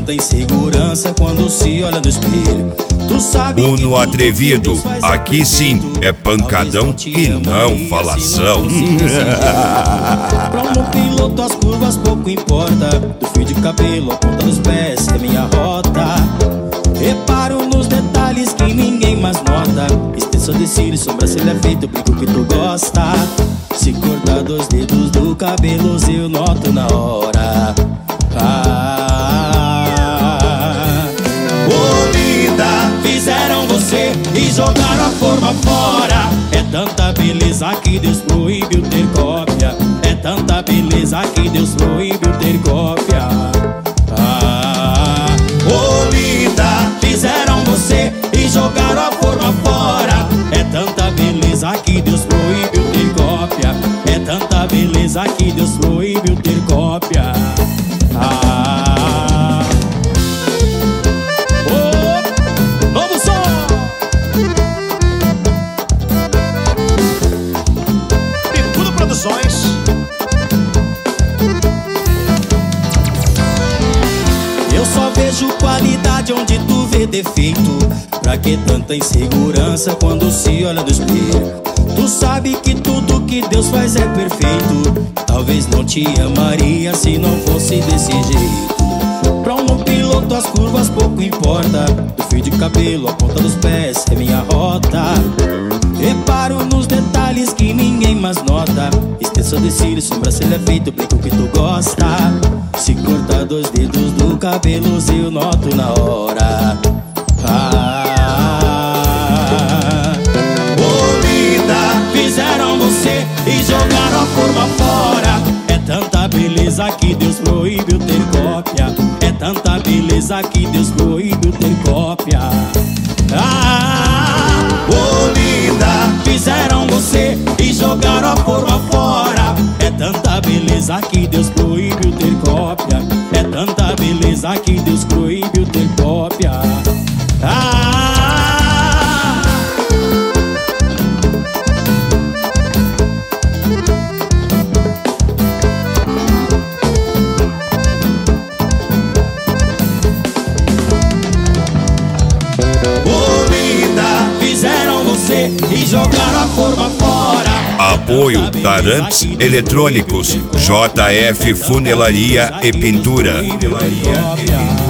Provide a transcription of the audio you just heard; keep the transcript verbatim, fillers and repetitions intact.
tanta insegurança quando se olha no espelho. Tu sabe que Uno atrevido, aqui sim é pancadão e não falação. Pra um bom piloto as curvas pouco importa. Do fio de cabelo, a ponta dos pés é minha rota. Reparo nos detalhes que ninguém mais nota. Extensão de cílios, sobrancelha feita, o brinco que tu gosta. Se cortar dois dedos do cabelo, eu noto na hora. Ah, ô vida, fizeram você e jogaram a forma fora. É tanta beleza que Deus proibiu ter cópia. É tanta beleza que Deus proibiu ter cópia. Ah, ô vida, fizeram você e jogaram a forma fora. É tanta beleza que Deus proibiu ter cópia. É tanta beleza que Deus proibiu ter cópia. Ah, oh, novo som. Bicudo Produções. Eu só vejo qualidade onde tu vê defeito. Pra que tanta insegurança quando se olha no espelho? Tu sabe que tudo que Deus faz é perfeito. Talvez não te amaria se não fosse desse jeito. Pra um bom piloto as curvas pouco importa. Do fio de cabelo, a ponta dos pés é minha rota. Reparo nos detalhes que ninguém mais nota. Extensão de cílios, sobrancelha feita, o brinco que tu gosta. Se cortar dois dedos do cabelo, eu noto na hora. Ah, ô vida, fizeram você e jogaram a forma fora. É tanta beleza que Deus proibiu ter cópia. É tanta beleza que Deus proibiu ter cópia. Ah, ô vida, fizeram você e jogaram a forma fora. É tanta beleza que Deus proibiu ter cópia. É tanta beleza que Deus proibiu ter cópia. Ah, ô vida, fizeram você e jogaram a forma fora. Apoio Tarantes Eletrônicos, J F Funelaria e Pintura.